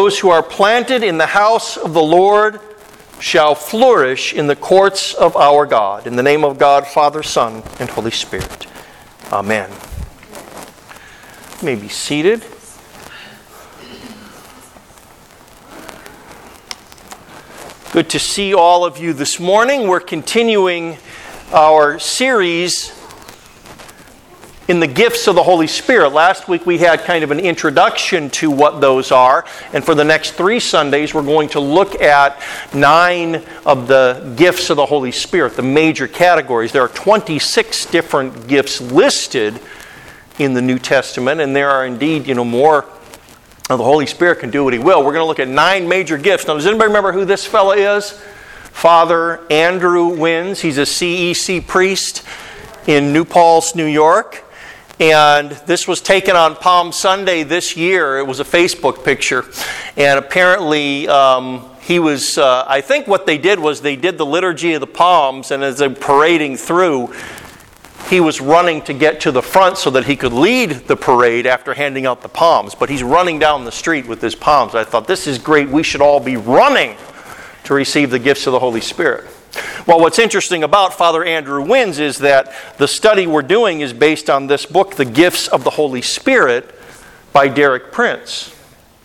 those who are planted in the house of the Lord shall flourish in the courts of our God. In the name of God, Father, Son, and Holy Spirit. Amen. You may be seated. Good to see all of you this morning. We're continuing our series in the gifts of the Holy Spirit. Last week we had kind of an introduction to what those are. And for the next 3 Sundays we're going to look at 9 of the gifts of the Holy Spirit, the major categories. There are 26 different gifts listed in the New Testament, and there are indeed, more. The Holy Spirit can do what He will. We're going to look at 9 major gifts. Now, does anybody remember who this fella is? Father Andrew Wins. He's a CEC priest in New Paltz, New York. And this was taken on Palm Sunday this year. It was a Facebook picture. And apparently he was, I think what they did was they did the Liturgy of the Palms, and as they're parading through, he was running to get to the front so that he could lead the parade after handing out the palms. But he's running down the street with his palms. I thought, this is great. We should all be running to receive the gifts of the Holy Spirit. Well, what's interesting about Father Andrew Wins is that the study we're doing is based on this book, The Gifts of the Holy Spirit, by Derek Prince.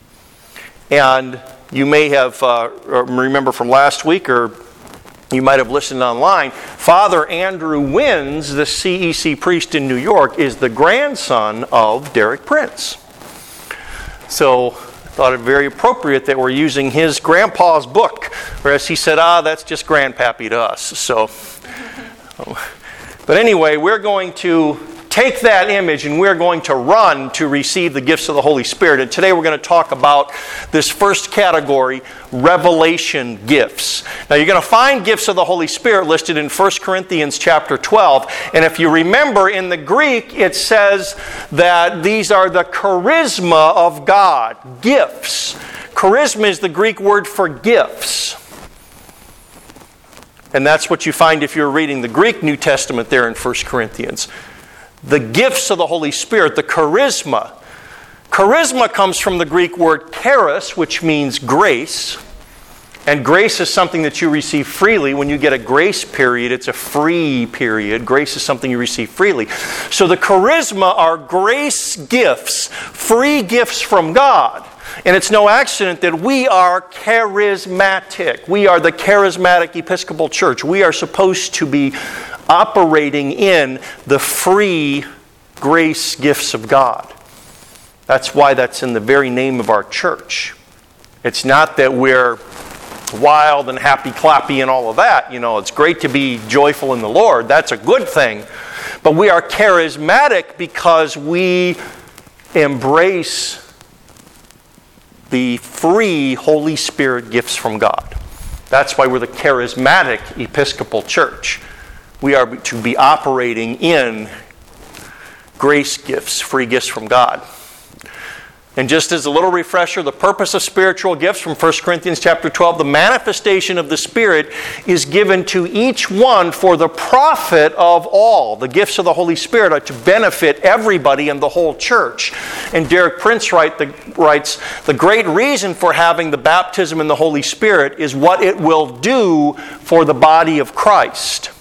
And you may have remember from last week, or you might have listened online, Father Andrew Wins, the CEC priest in New York, is the grandson of Derek Prince. So I thought it very appropriate that we're using his grandpa's book, whereas he said, that's just grandpappy to us. So, but anyway, we're going to take that image and we're going to run to receive the gifts of the Holy Spirit. And today we're going to talk about this first category, revelation gifts. Now you're going to find gifts of the Holy Spirit listed in 1 Corinthians chapter 12. And if you remember, in the Greek it says that these are the charisma of God, gifts. Charisma is the Greek word for gifts. And that's what you find if you're reading the Greek New Testament there in 1 Corinthians. The gifts of the Holy Spirit, the charisma. Charisma comes from the Greek word charis, which means grace. And grace is something that you receive freely. When you get a grace period, it's a free period. Grace is something you receive freely. So the charisma are grace gifts, free gifts from God. And it's no accident that we are charismatic. We are the charismatic Episcopal Church. We are supposed to be operating in the free grace gifts of God. That's why that's in the very name of our church. It's not that we're wild and happy-clappy and all of that. It's great to be joyful in the Lord. That's a good thing. But we are charismatic because we embrace the free Holy Spirit gifts from God. That's why we're the charismatic Episcopal Church. We are to be operating in grace gifts, free gifts from God. And just as a little refresher, the purpose of spiritual gifts from 1 Corinthians chapter 12, the manifestation of the Spirit is given to each one for the profit of all. The gifts of the Holy Spirit are to benefit everybody in the whole church. And Derek Prince writes, the great reason for having the baptism in the Holy Spirit is what it will do for the body of Christ.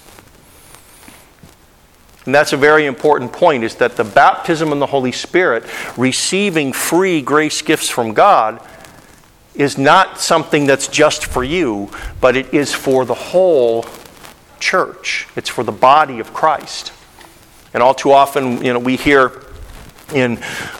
And that's a very important point, is that the baptism in the Holy Spirit, receiving free grace gifts from God, is not something that's just for you, but it is for the whole church. It's for the body of Christ. And all too often, we hear in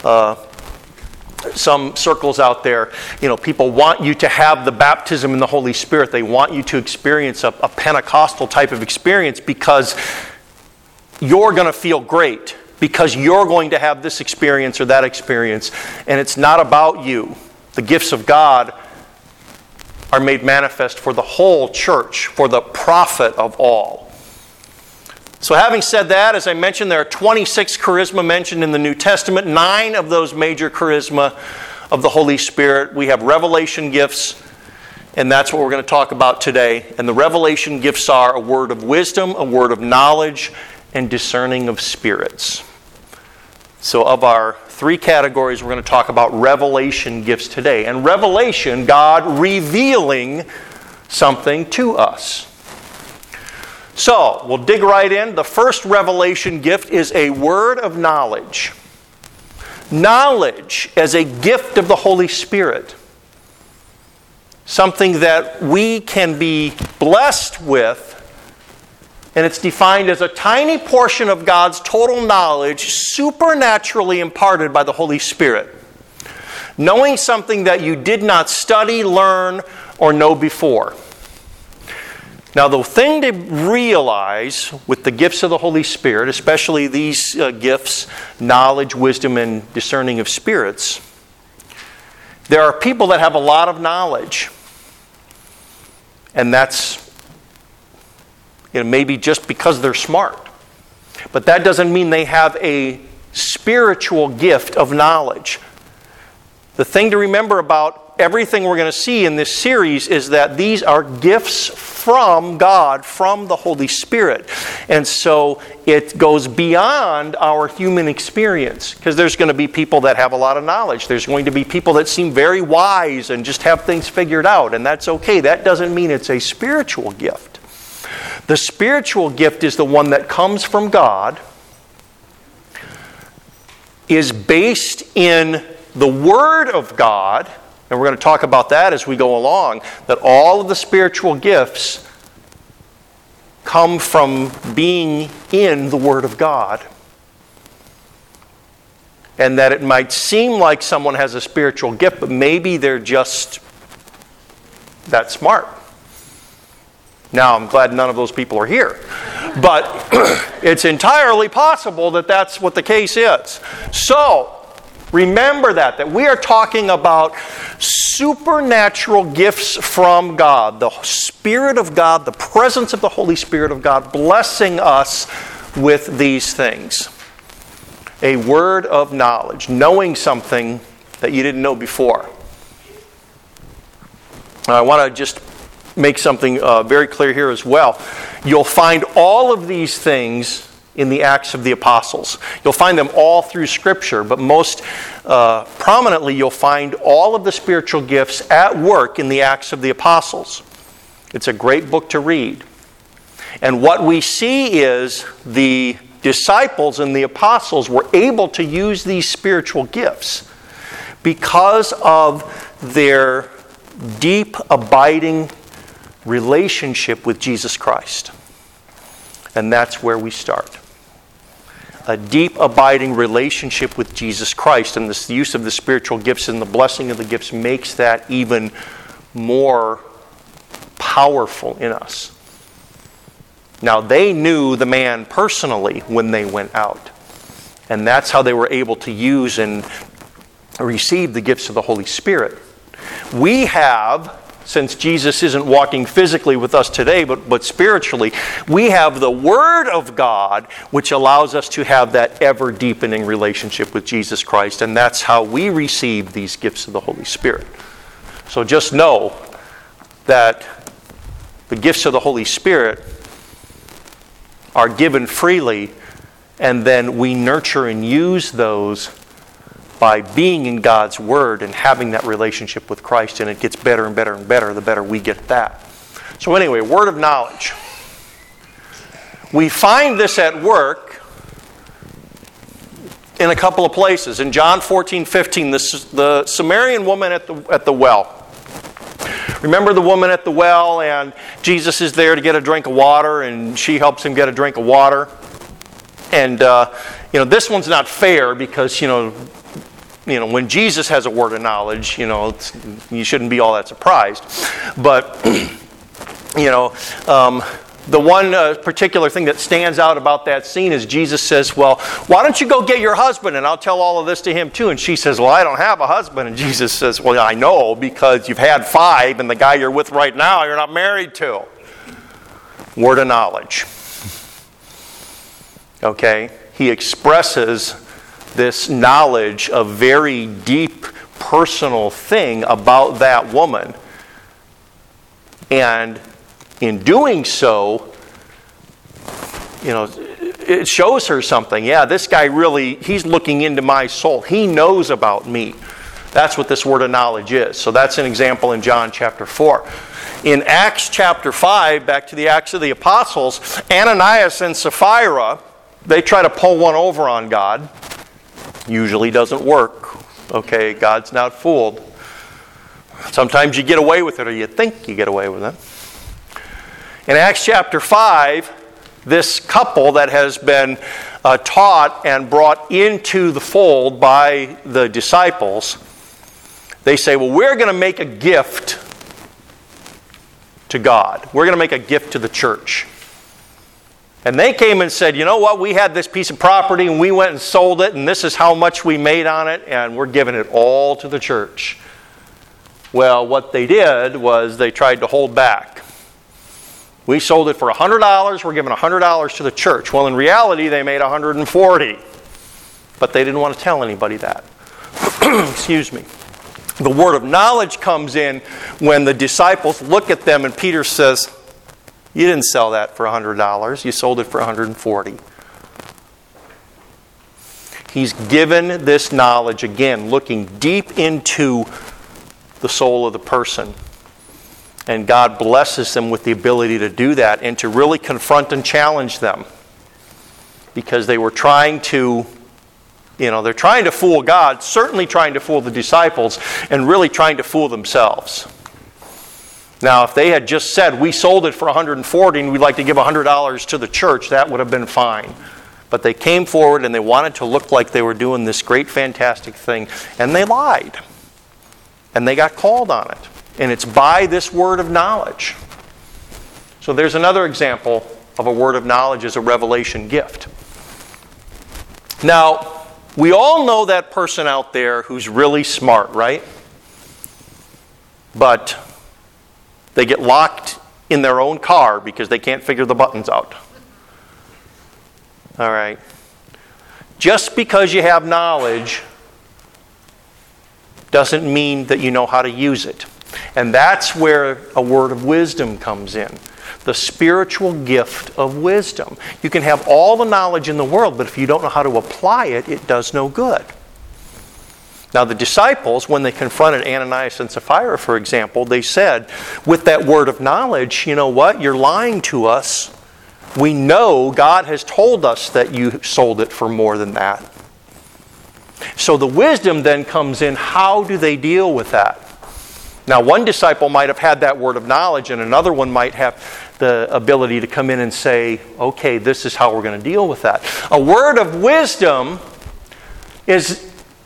some circles out there, people want you to have the baptism in the Holy Spirit. They want you to experience a Pentecostal type of experience because you're going to feel great, because you're going to have this experience or that experience, and it's not about you. The gifts of God are made manifest for the whole church, for the profit of all. So having said that, as I mentioned, there are 26 charisma mentioned in the New Testament, 9 of those major charisma of the Holy Spirit. We have revelation gifts, and that's what we're going to talk about today. And the revelation gifts are a word of wisdom, a word of knowledge, and discerning of spirits. So of our three categories, we're going to talk about revelation gifts today. And revelation, God revealing something to us. So, we'll dig right in. The first revelation gift is a word of knowledge. Knowledge as a gift of the Holy Spirit. Something that we can be blessed with. And it's defined as a tiny portion of God's total knowledge supernaturally imparted by the Holy Spirit. Knowing something that you did not study, learn, or know before. Now, the thing to realize with the gifts of the Holy Spirit, especially these gifts, knowledge, wisdom, and discerning of spirits, there are people that have a lot of knowledge. And that's maybe just because they're smart. But that doesn't mean they have a spiritual gift of knowledge. The thing to remember about everything we're going to see in this series is that these are gifts from God, from the Holy Spirit. And so it goes beyond our human experience. Because there's going to be people that have a lot of knowledge. There's going to be people that seem very wise and just have things figured out. And that's okay. That doesn't mean it's a spiritual gift. The spiritual gift is the one that comes from God, is based in the Word of God, and we're going to talk about that as we go along, that all of the spiritual gifts come from being in the Word of God. And that it might seem like someone has a spiritual gift, but maybe they're just that smart. Now, I'm glad none of those people are here. But it's entirely possible that that's what the case is. So, remember that we are talking about supernatural gifts from God. The Spirit of God, the presence of the Holy Spirit of God blessing us with these things. A word of knowledge, knowing something that you didn't know before. Now, I want to just make something very clear here as well. You'll find all of these things in the Acts of the Apostles. You'll find them all through Scripture, but most prominently you'll find all of the spiritual gifts at work in the Acts of the Apostles. It's a great book to read. And what we see is the disciples and the apostles were able to use these spiritual gifts because of their deep, abiding relationship with Jesus Christ. And that's where we start. A deep, abiding relationship with Jesus Christ. And the use of the spiritual gifts and the blessing of the gifts makes that even more powerful in us. Now, they knew the man personally when they went out. And that's how they were able to use and receive the gifts of the Holy Spirit. We have, since Jesus isn't walking physically with us today, but spiritually, we have the Word of God, which allows us to have that ever-deepening relationship with Jesus Christ. And that's how we receive these gifts of the Holy Spirit. So just know that the gifts of the Holy Spirit are given freely, and then we nurture and use those by being in God's Word and having that relationship with Christ, and it gets better and better and better the better we get that. So anyway, word of knowledge. We find this at work in a couple of places. In John 14:15, the Samaritan woman at the well. Remember the woman at the well, and Jesus is there to get a drink of water, and she helps him get a drink of water. And this one's not fair because when Jesus has a word of knowledge, you shouldn't be all that surprised. But the one particular thing that stands out about that scene is Jesus says, "Well, why don't you go get your husband and I'll tell all of this to him too?" And she says, "Well, I don't have a husband." And Jesus says, "Well, I know, because you've had 5 and the guy you're with right now you're not married to." Word of knowledge. Okay? He expresses this knowledge, a very deep personal thing about that woman. And in doing so, it shows her something. Yeah, this guy really, he's looking into my soul. He knows about me. That's what this word of knowledge is. So that's an example in John chapter 4. In Acts chapter 5, back to the Acts of the Apostles, Ananias and Sapphira, they try to pull one over on God. Usually doesn't work. Okay, God's not fooled. Sometimes you get away with it, or you think you get away with it. In Acts chapter 5, this couple that has been taught and brought into the fold by the disciples, they say, well, we're going to make a gift to God. We're going to make a gift to the church. And they came and said, you know what, we had this piece of property and we went and sold it, and this is how much we made on it, and we're giving it all to the church. Well, what they did was they tried to hold back. We sold it for $100, we're giving $100 to the church. Well, in reality, they made $140. But they didn't want to tell anybody that. Excuse me. The word of knowledge comes in when the disciples look at them and Peter says, you didn't sell that for $100, you sold it for $140. He's given this knowledge, again, looking deep into the soul of the person. And God blesses them with the ability to do that and to really confront and challenge them. Because they were trying to, they're trying to fool God, certainly trying to fool the disciples, and really trying to fool themselves. Now, if they had just said, we sold it for $140 and we'd like to give $100 to the church, that would have been fine. But they came forward and they wanted to look like they were doing this great, fantastic thing, and they lied. And they got called on it. And it's by this word of knowledge. So there's another example of a word of knowledge as a revelation gift. Now, we all know that person out there who's really smart, right? But they get locked in their own car because they can't figure the buttons out. All right. Just because you have knowledge doesn't mean that you know how to use it. And that's where a word of wisdom comes in. The spiritual gift of wisdom. You can have all the knowledge in the world, but if you don't know how to apply it, it does no good. Now the disciples, when they confronted Ananias and Sapphira, for example, they said, with that word of knowledge, you know what? You're lying to us. We know God has told us that you sold it for more than that. So the wisdom then comes in, how do they deal with that? Now one disciple might have had that word of knowledge, and another one might have the ability to come in and say, okay, this is how we're going to deal with that. A word of wisdom is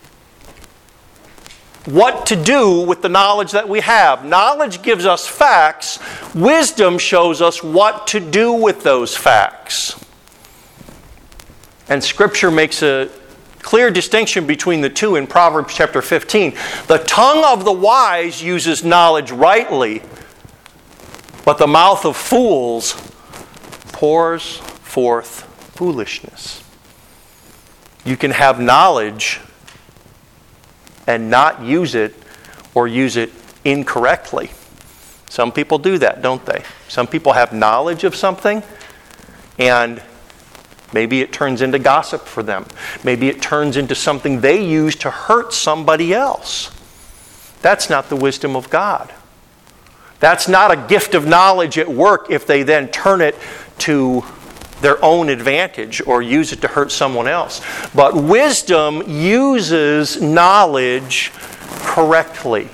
what to do with the knowledge that we have. Knowledge gives us facts. Wisdom shows us what to do with those facts. And Scripture makes a clear distinction between the two in Proverbs chapter 15. The tongue of the wise uses knowledge rightly, but the mouth of fools pours forth foolishness. You can have knowledge and not use it, or use it incorrectly. Some people do that, don't they? Some people have knowledge of something, and maybe it turns into gossip for them. Maybe it turns into something they use to hurt somebody else. That's not the wisdom of God. That's not a gift of knowledge at work if they then turn it to their own advantage or use it to hurt someone else. But wisdom uses knowledge correctly.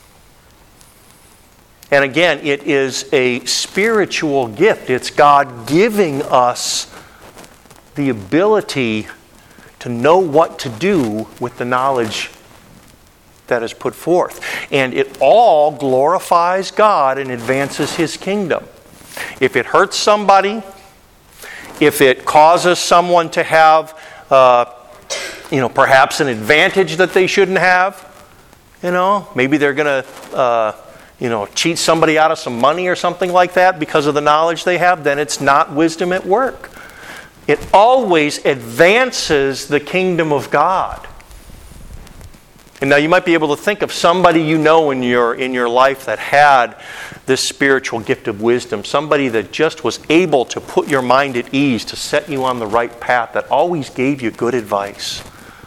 And again, it is a spiritual gift. It's God giving us the ability to know what to do with the knowledge that is put forth. And it all glorifies God and advances His kingdom. If it hurts somebody, if it causes someone to have, perhaps an advantage that they shouldn't have, maybe they're going to, cheat somebody out of some money or something like that because of the knowledge they have, then it's not wisdom at work. It always advances the kingdom of God. And now you might be able to think of somebody you know in your life that had this spiritual gift of wisdom, somebody that just was able to put your mind at ease, to set you on the right path, that always gave you good advice.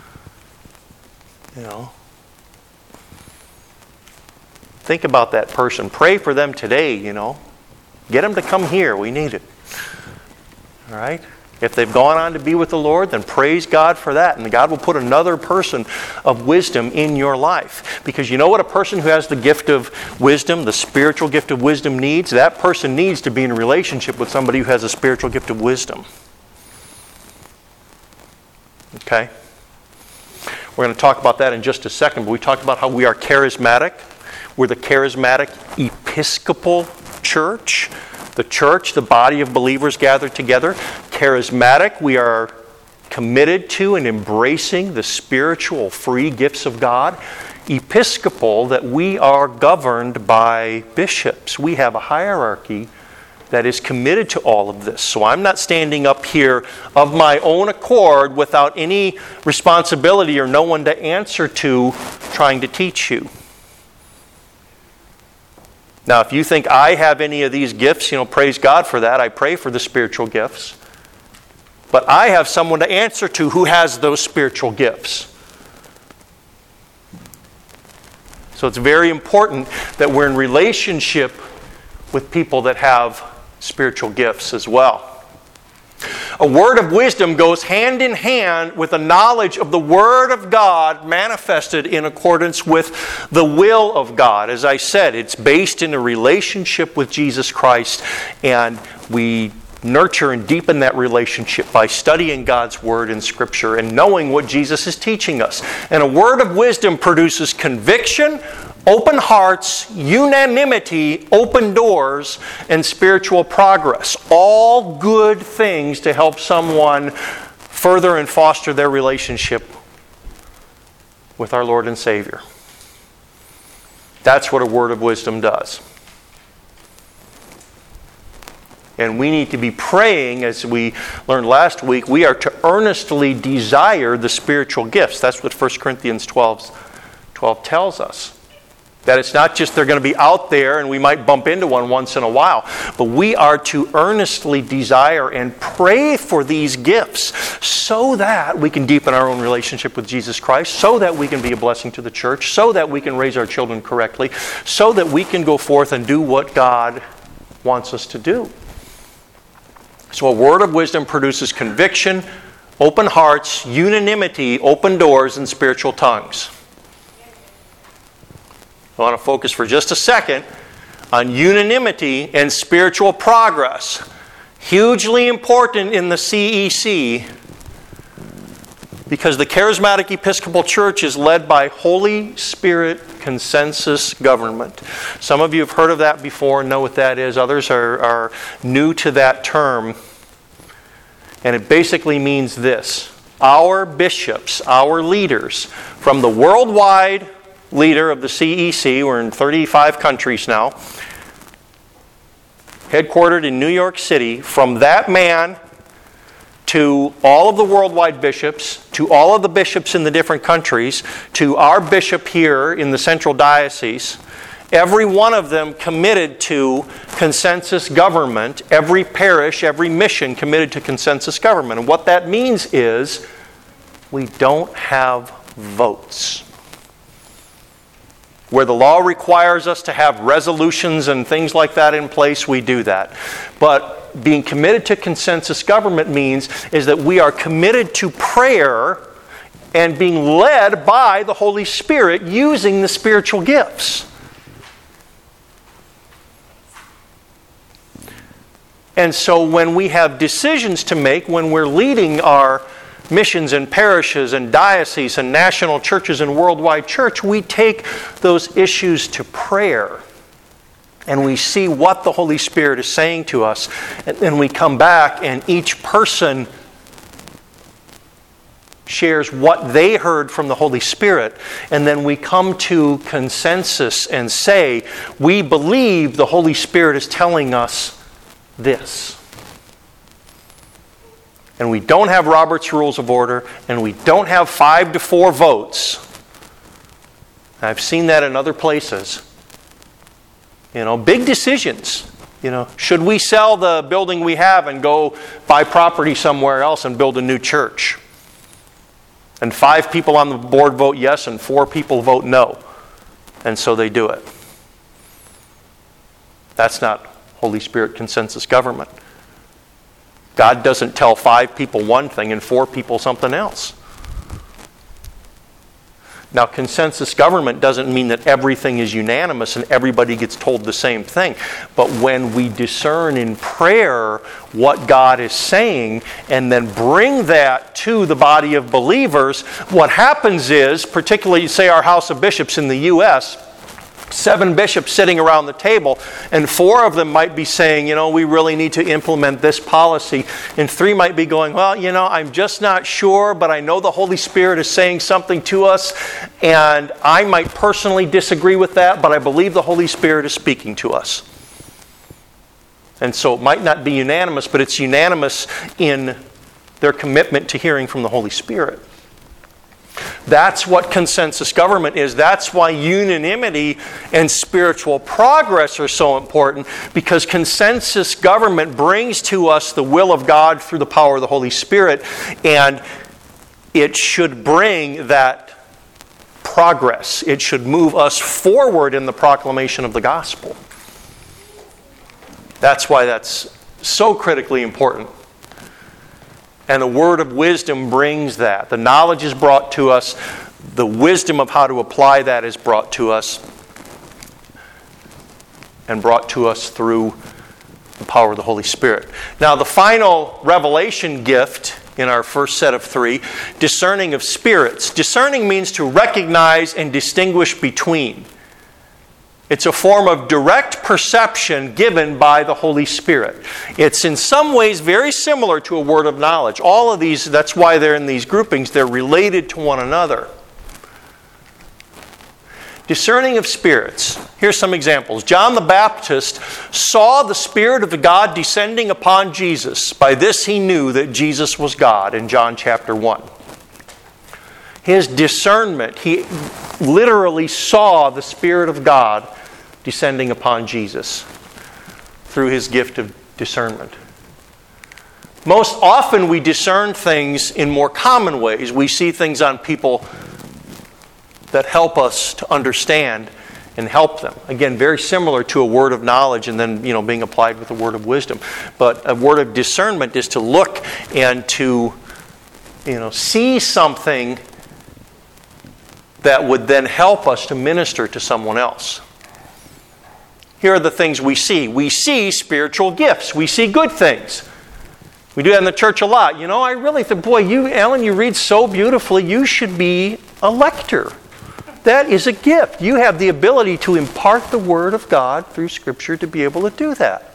You know? Think about that person. Pray for them today, you know. Get them to come here. We need it. All right? If they've gone on to be with the Lord, then praise God for that. And God will put another person of wisdom in your life. Because you know what a person who has the gift of wisdom, the spiritual gift of wisdom needs? That person needs to be in a relationship with somebody who has a spiritual gift of wisdom. Okay? We're going to talk about that in just a second. But we talked about how we are charismatic. We're the charismatic Episcopal Church. The church, the body of believers gathered together. Charismatic, we are committed to and embracing the spiritual free gifts of God. Episcopal, that we are governed by bishops. We have a hierarchy that is committed to all of this. So I'm not standing up here of my own accord without any responsibility or no one to answer to trying to teach you. Now, if you think I have any of these gifts, praise God for that. I pray for the spiritual gifts. But I have someone to answer to who has those spiritual gifts. So it's very important that we're in relationship with people that have spiritual gifts as well. A word of wisdom goes hand in hand with a knowledge of the Word of God manifested in accordance with the will of God. As I said, it's based in a relationship with Jesus Christ, and we nurture and deepen that relationship by studying God's Word in Scripture and knowing what Jesus is teaching us. And a word of wisdom produces conviction, open hearts, unanimity, open doors, and spiritual progress. All good things to help someone further and foster their relationship with our Lord and Savior. That's what a word of wisdom does. And we need to be praying, as we learned last week, we are to earnestly desire the spiritual gifts. That's what 1 Corinthians 12 tells us. That it's not just they're going to be out there and we might bump into one once in a while. But we are to earnestly desire and pray for these gifts so that we can deepen our own relationship with Jesus Christ, so that we can be a blessing to the church, so that we can raise our children correctly, so that we can go forth and do what God wants us to do. So a word of wisdom produces conviction, open hearts, unanimity, open doors, and spiritual tongues. I want to focus for just a second on unanimity and spiritual progress. Hugely important in the CEC because the Charismatic Episcopal Church is led by Holy Spirit consensus government. Some of you have heard of that before and know what that is. Others are new to that term. And it basically means this. Our bishops, our leaders, from the worldwide leader of the CEC, we're in 35 countries now, headquartered in New York City, from that man to all of the worldwide bishops, to all of the bishops in the different countries, to our bishop here in the Central Diocese, every one of them committed to consensus government, every parish, every mission committed to consensus government. And what that means is we don't have votes. Where the law requires us to have resolutions and things like that in place, we do that. But being committed to consensus government means is that we are committed to prayer and being led by the Holy Spirit using the spiritual gifts. And so when we have decisions to make, when we're leading our missions and parishes and dioceses and national churches and worldwide church, we take those issues to prayer. And we see what the Holy Spirit is saying to us. And then we come back and each person shares what they heard from the Holy Spirit. And then we come to consensus and say, we believe the Holy Spirit is telling us this. And we don't have Robert's Rules of Order, and we don't have 5-4 votes. I've seen that in other places. Big decisions. Should we sell the building we have and go buy property somewhere else and build a new church? And 5 people on the board vote yes and 4 people vote no. And so they do it. That's not Holy Spirit consensus government. God doesn't tell 5 people one thing and 4 people something else. Now, consensus government doesn't mean that everything is unanimous and everybody gets told the same thing. But when we discern in prayer what God is saying and then bring that to the body of believers, what happens is, particularly, say, our House of Bishops in the U.S., 7 bishops sitting around the table, and 4 of them might be saying, we really need to implement this policy. And 3 might be going, well, I'm just not sure, but I know the Holy Spirit is saying something to us, and I might personally disagree with that, but I believe the Holy Spirit is speaking to us. And so it might not be unanimous, but it's unanimous in their commitment to hearing from the Holy Spirit. That's what consensus government is. That's why unanimity and spiritual progress are so important, because consensus government brings to us the will of God through the power of the Holy Spirit, and it should bring that progress. It should move us forward in the proclamation of the gospel. That's why that's so critically important. And the word of wisdom brings that. The knowledge is brought to us. The wisdom of how to apply that is brought to us. And brought to us through the power of the Holy Spirit. Now, the final revelation gift in our first set of 3, discerning of spirits. Discerning means to recognize and distinguish between. It's a form of direct perception given by the Holy Spirit. It's in some ways very similar to a word of knowledge. All of these, that's why they're in these groupings, they're related to one another. Discerning of spirits. Here's some examples. John the Baptist saw the Spirit of God descending upon Jesus. By this he knew that Jesus was God in John chapter 1. His discernment, he literally saw the Spirit of God descending upon Jesus through his gift of discernment. Most often we discern things in more common ways. We see things on people that help us to understand and help them. Again, very similar to a word of knowledge and then, being applied with a word of wisdom. But a word of discernment is to look and to, see something that would then help us to minister to someone else. Here are the things we see. We see spiritual gifts. We see good things. We do that in the church a lot. I really think, Alan, you read so beautifully. You should be a lector. That is a gift. You have the ability to impart the Word of God through Scripture to be able to do that.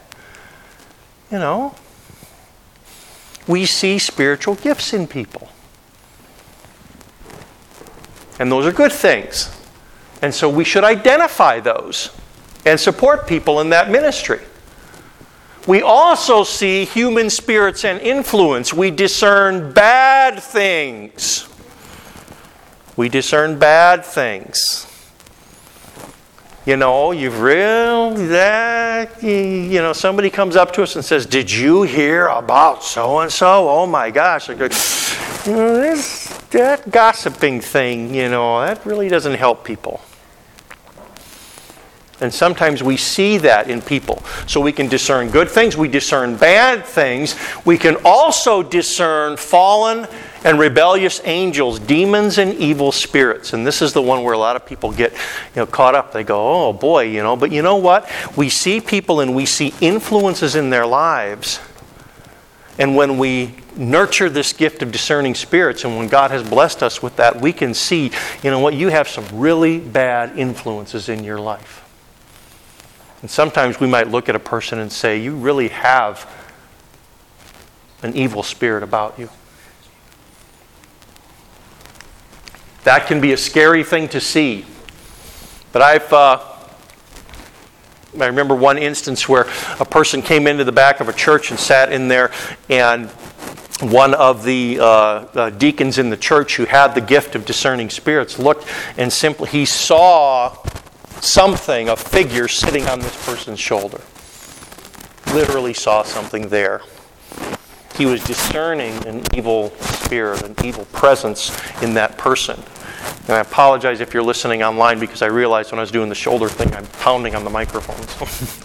We see spiritual gifts in people. And those are good things. And so we should identify those and support people in that ministry. We also see human spirits and influence. We discern bad things. We discern bad things. Somebody comes up to us and says, "Did you hear about so-and-so? Oh my gosh." That gossiping thing, that really doesn't help people. And sometimes we see that in people. So we can discern good things. We discern bad things. We can also discern fallen and rebellious angels, demons and evil spirits. And this is the one where a lot of people get caught up. They go, oh boy, But you know what? We see people and we see influences in their lives. And when we nurture this gift of discerning spirits, and when God has blessed us with that, we can see, you have some really bad influences in your life. And sometimes we might look at a person and say, you really have an evil spirit about you. That can be a scary thing to see. But I remember one instance where a person came into the back of a church and sat in there, and one of the deacons in the church who had the gift of discerning spirits looked and simply, he saw something, a figure sitting on this person's shoulder. Literally saw something there. He was discerning an evil spirit, an evil presence in that person. And I apologize if you're listening online because I realized when I was doing the shoulder thing, I'm pounding on the microphones.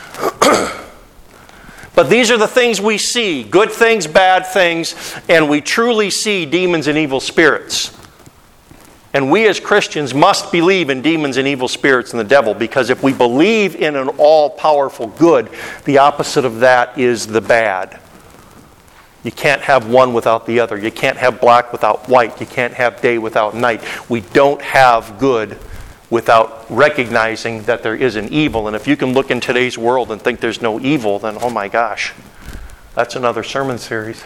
But these are the things we see, good things, bad things, and we truly see demons and evil spirits. And we as Christians must believe in demons and evil spirits and the devil, because if we believe in an all-powerful good, the opposite of that is the bad. You can't have one without the other. You can't have black without white. You can't have day without night. We don't have good without recognizing that there is an evil. And if you can look in today's world and think there's no evil, then oh my gosh, that's another sermon series.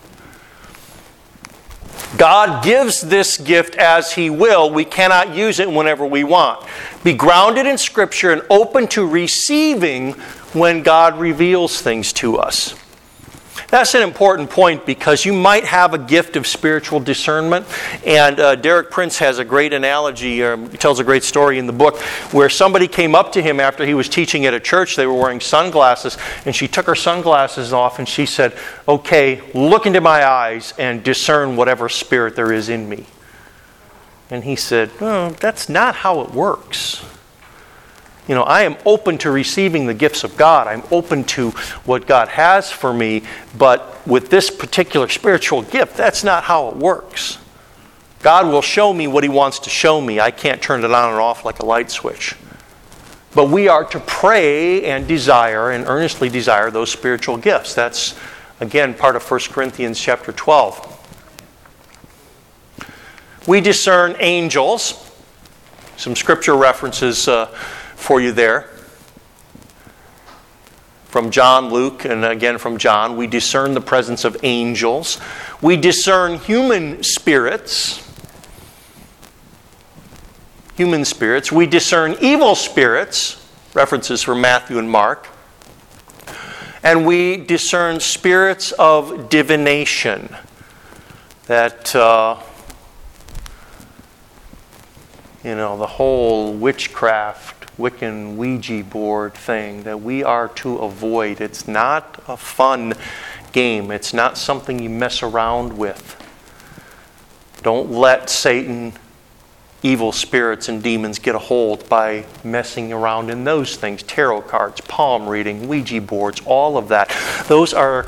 God gives this gift as He will. We cannot use it whenever we want. Be grounded in Scripture and open to receiving when God reveals things to us. That's an important point because you might have a gift of spiritual discernment. And Derek Prince has a great analogy, he tells a great story in the book, where somebody came up to him after he was teaching at a church. They were wearing sunglasses, and she took her sunglasses off and she said, "Okay, look into my eyes and discern whatever spirit there is in me." And he said, "Oh, that's not how it works. You know, I am open to receiving the gifts of God. I'm open to what God has for me, but with this particular spiritual gift, that's not how it works. God will show me what He wants to show me. I can't turn it on and off like a light switch." But we are to pray and desire and earnestly desire those spiritual gifts. That's, again, part of 1 Corinthians chapter 12. We discern angels. Some scripture references for you there. From John, Luke, and again from John, we discern the presence of angels. We discern human spirits. We discern evil spirits. References from Matthew and Mark. And we discern spirits of divination. That, the whole witchcraft, Wiccan Ouija board thing that we are to avoid. It's not a fun game. It's not something you mess around with. Don't let Satan, evil spirits, and demons get a hold by messing around in those things. Tarot cards, palm reading, Ouija boards, all of that. Those are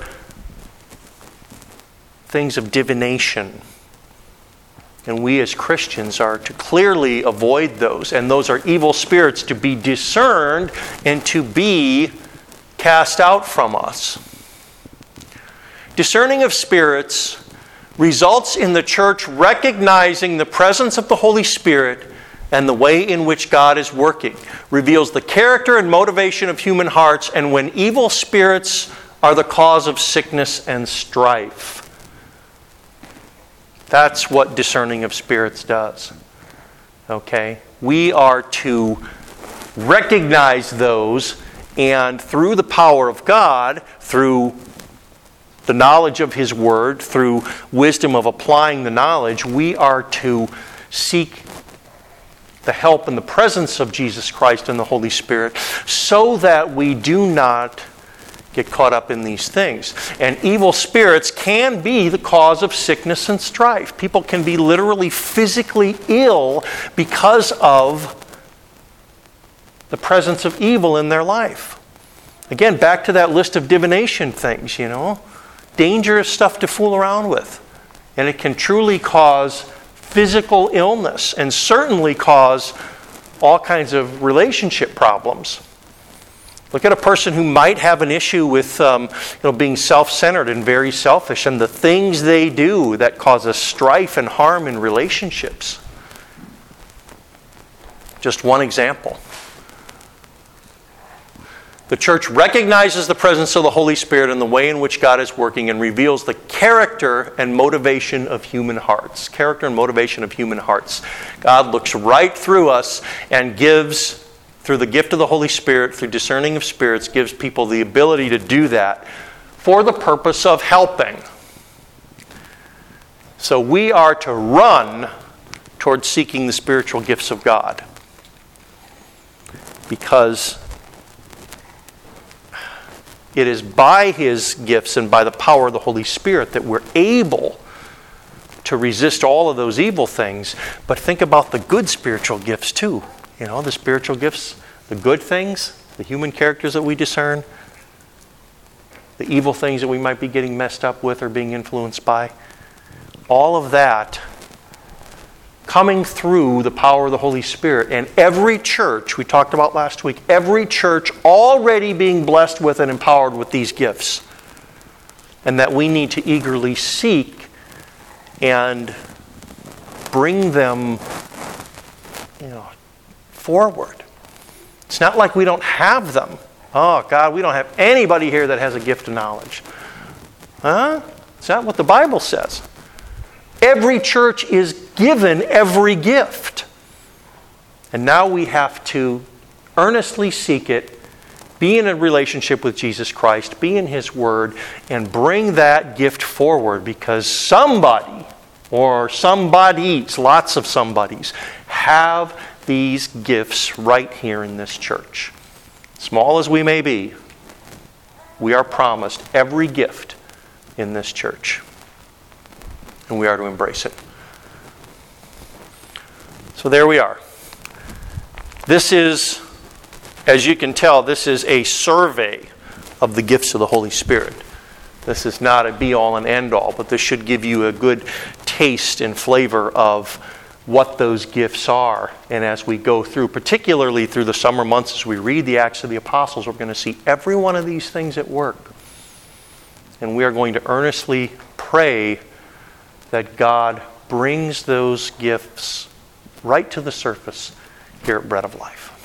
things of divination. And we as Christians are to clearly avoid those. And those are evil spirits to be discerned and to be cast out from us. Discerning of spirits results in the church recognizing the presence of the Holy Spirit and the way in which God is working. Reveals the character and motivation of human hearts, and when evil spirits are the cause of sickness and strife. That's what discerning of spirits does. Okay? We are to recognize those, and through the power of God, through the knowledge of His Word, through wisdom of applying the knowledge, we are to seek the help and the presence of Jesus Christ and the Holy Spirit so that we do not get caught up in these things. And evil spirits can be the cause of sickness and strife. People can be literally physically ill because of the presence of evil in their life. Again, back to that list of divination things, dangerous stuff to fool around with. And it can truly cause physical illness and certainly cause all kinds of relationship problems. Look at a person who might have an issue with being self-centered and very selfish, and the things they do that causes strife and harm in relationships. Just one example. The church recognizes the presence of the Holy Spirit and the way in which God is working and reveals the character and motivation of human hearts. Character and motivation of human hearts. God looks right through us and gives, through the gift of the Holy Spirit, through discerning of spirits, gives people the ability to do that for the purpose of helping. So we are to run towards seeking the spiritual gifts of God. Because it is by His gifts and by the power of the Holy Spirit that we're able to resist all of those evil things. But think about the good spiritual gifts too. You know, the spiritual gifts, the good things, the human characters that we discern, the evil things that we might be getting messed up with or being influenced by. All of that coming through the power of the Holy Spirit. And every church, we talked about last week, every church already being blessed with and empowered with these gifts. And that we need to eagerly seek and bring them, forward. It's not like we don't have them. Oh, God, we don't have anybody here that has a gift of knowledge. Huh? It's not what the Bible says. Every church is given every gift. And now we have to earnestly seek it, be in a relationship with Jesus Christ, be in His Word, and bring that gift forward, because somebody, or somebodies, lots of somebodies, have these gifts right here in this church. Small as we may be, we are promised every gift in this church. And we are to embrace it. So there we are. This is, as you can tell, this is a survey of the gifts of the Holy Spirit. This is not a be-all and end-all, but this should give you a good taste and flavor of what those gifts are. And as we go through, particularly through the summer months, as we read the Acts of the Apostles, we're going to see every one of these things at work. And we are going to earnestly pray that God brings those gifts right to the surface here at Bread of Life.